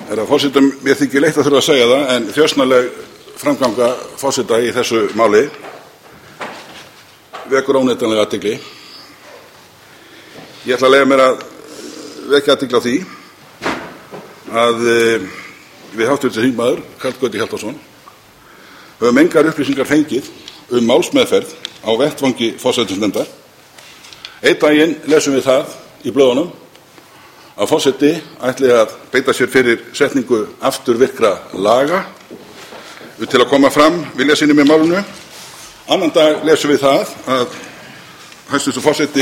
Herra forseti, mér þykir leitt að þurfa að segja það, en þjösnaleg framganga forseta í þessu máli vekur óneitanlega athygli. Ég ætla að leyfa mér að vekja athygli á því að við hv. þingmaður Karl Gauti Hjaltason höfum engar upplýsingar fengið málsmeðferð á vettvangi forsætisnefndar. Einn daginn lesum við það í blöðunum að forseti ætli að beita sér fyrir setningu afturvirkra laga til að koma fram vilja sínum í málinu. Annan dag lesum við það að hæstv. Forseti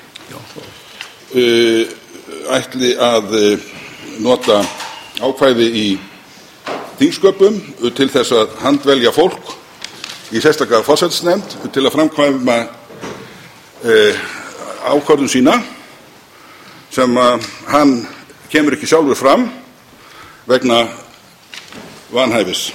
ætli að nota ákvæði í þingsköpum til þess að handvelja fólk í sérstaka forsætisnefnd til að framkvæma ákvörðun sína sem hann kemur ekki sjálfur fram vegna vanhæfis.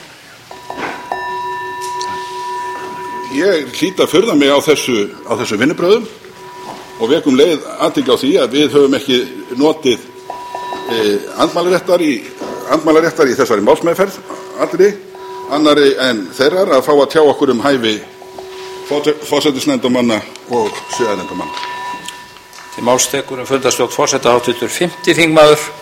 Ég hlýt að furða mig á þessu vinnubrögðum og vekum leið athygli á því að við höfum ekki notið andmælaréttar í þessari málsmeðferð allri annarri en þeirrar að fá að tjá okkur hæfi forsætisnefndarmanna og siðanefndarmanna. Til máls tekur fundarstjórn forseta hv. 5. þingmaður